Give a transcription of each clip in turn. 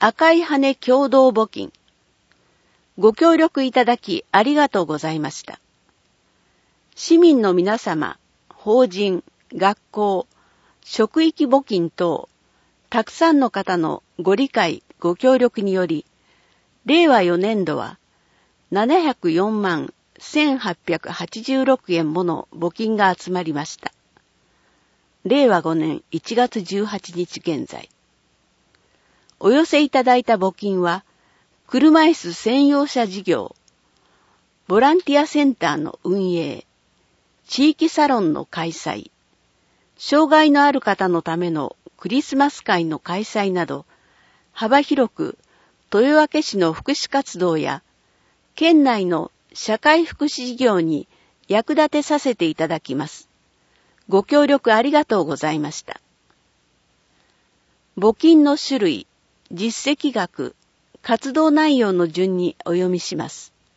赤い羽共同募金。ご協力いただきありがとうございました。市民の皆様、法人、学校、職域募金等、たくさんの方のご理解、ご協力により、令和4年度は704万1886円もの募金が集まりました。令和5年1月18日現在。お寄せいただいた募金は、車椅子専用車事業、ボランティアセンターの運営、地域サロンの開催、障害のある方のためのクリスマス会の開催など、幅広く豊明市の福祉活動や、県内の社会福祉事業に役立てさせていただきます。ご協力ありがとうございました。募金の種類、実績額、活動内容の順にお読みします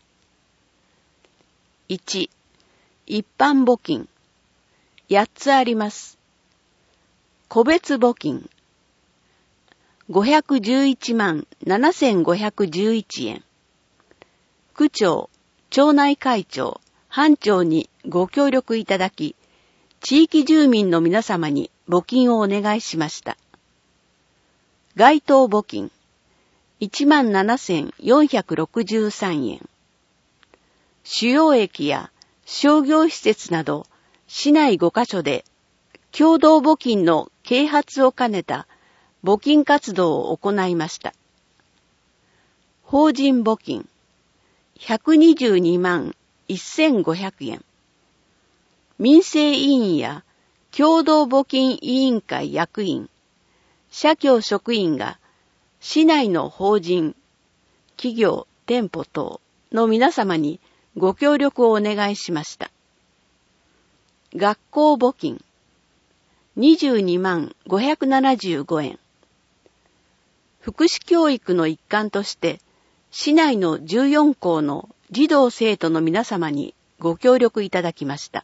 。1、一般募金。8つあります。個別募金。511万7511円。区長、町内会長、班長にご協力いただき、地域住民の皆様に募金をお願いしました。街頭募金、17,463円。主要駅や商業施設など、市内5カ所で、共同募金の啓発を兼ねた募金活動を行いました。法人募金、122万1500円。民生委員や共同募金委員会役員、社協職員が市内の法人、企業、店舗等の皆様にご協力をお願いしました。学校募金、22万575円。福祉教育の一環として、市内の14校の児童生徒の皆様にご協力いただきました。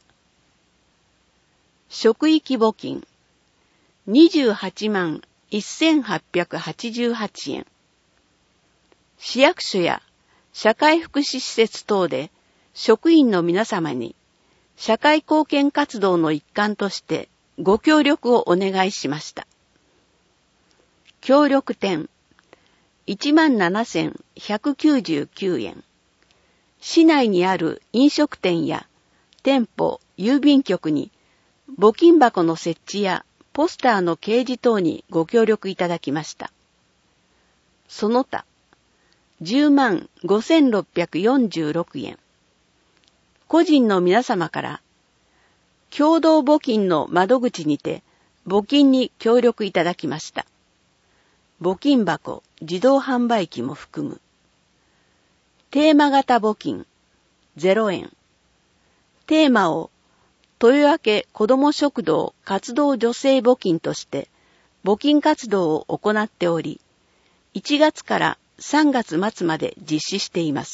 職域募金、28万1888円。市役所や社会福祉施設等で職員の皆様に社会貢献活動の一環としてご協力をお願いしました。協力店、17,199円。市内にある飲食店や店舗、郵便局に募金箱の設置やポスターの掲示等にご協力いただきました。その他、10万5,646円。個人の皆様から共同募金の窓口にて募金に協力いただきました。募金箱、自動販売機も含む。テーマ型募金、0円。テーマを豊明子ども食堂活動助成募金として募金活動を行っており、1月から3月末まで実施しています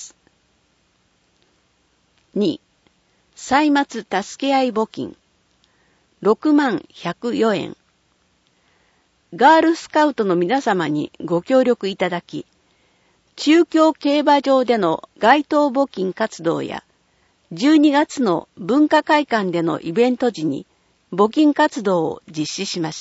。2、歳末助け合い募金、6万104円。ガールスカウトの皆様にご協力いただき、中京競馬場での街頭募金活動や、12月の文化会館でのイベント時に募金活動を実施しました。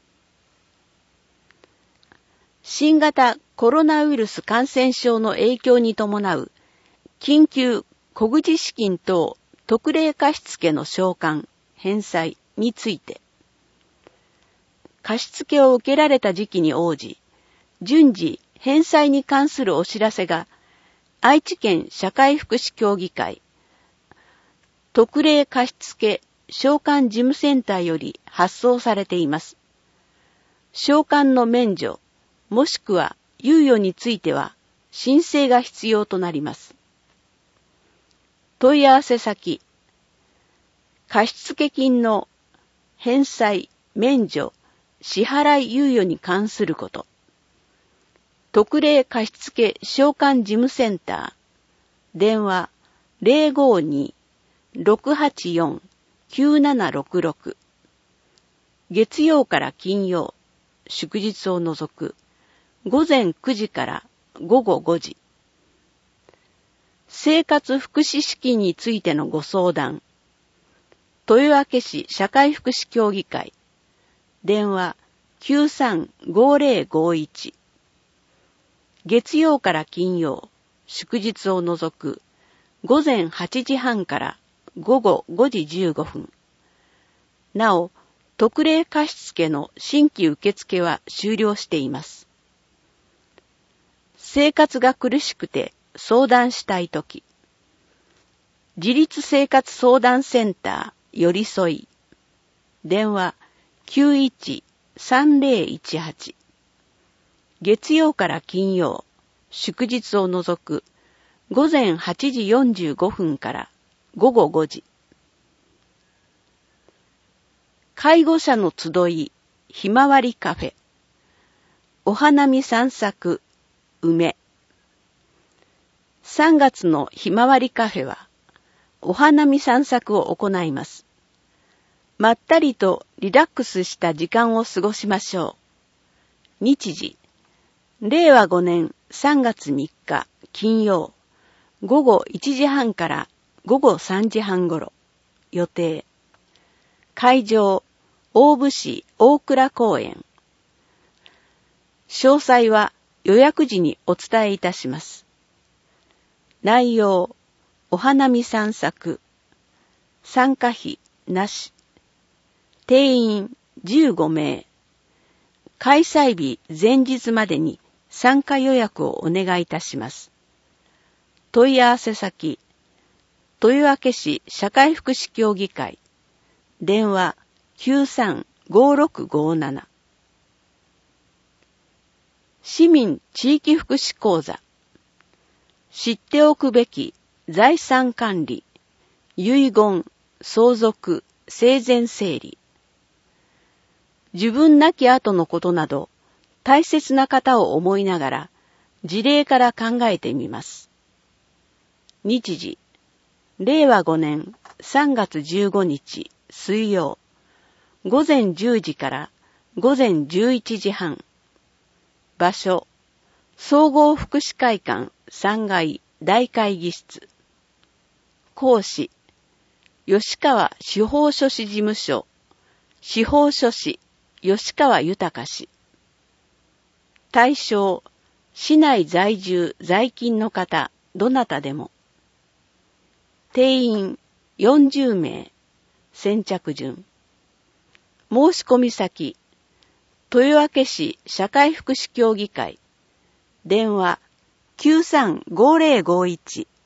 新型コロナウイルス感染症の影響に伴う緊急小口資金等特例貸付の償還・返済について、貸付を受けられた時期に応じ、順次返済に関するお知らせが愛知県社会福祉協議会特例貸付償還事務センターより発送されています。償還の免除、もしくは猶予については申請が必要となります。問い合わせ先、貸付金の返済、免除、支払い猶予に関すること。特例貸付償還事務センター、電話052-684-9766。月曜から金曜、祝日を除く午前9時から午後5時。生活福祉資金についてのご相談。豊明市社会福祉協議会。電話 93-5051。月曜から金曜、祝日を除く午前8時半から午後5時15分。なお、特例貸付の新規受付は終了しています。生活が苦しくて相談したいとき、自立生活相談センターよりそい。電話 91-3018。月曜から金曜、祝日を除く午前8時45分から午後5時。介護者の集い、ひまわりカフェ。お花見散策、梅。3月のひまわりカフェは、お花見散策を行います。まったりとリラックスした時間を過ごしましょう。日時、令和5年3月3日金曜、午後1時半から午後3時半ごろ。予定。会場、大府市大倉公園。詳細は予約時にお伝えいたします。内容、お花見散策。参加費なし。定員15名。開催日前日までに参加予約をお願いいたします。問い合わせ先、豊明市社会福祉協議会。電話93-5657。市民地域福祉講座。知っておくべき財産管理、遺言、相続、生前整理。自分亡き後のことなど、大切な方を思いながら、事例から考えてみます。日時、令和5年3月15日水曜、午前10時から午前11時半。場所、総合福祉会館3階大会議室。講師、吉川司法書士事務所、司法書士、吉川豊氏。対象、市内在住在勤の方、どなたでも。定員40名。先着順。申し込み先、豊明市社会福祉協議会。電話 93-5051。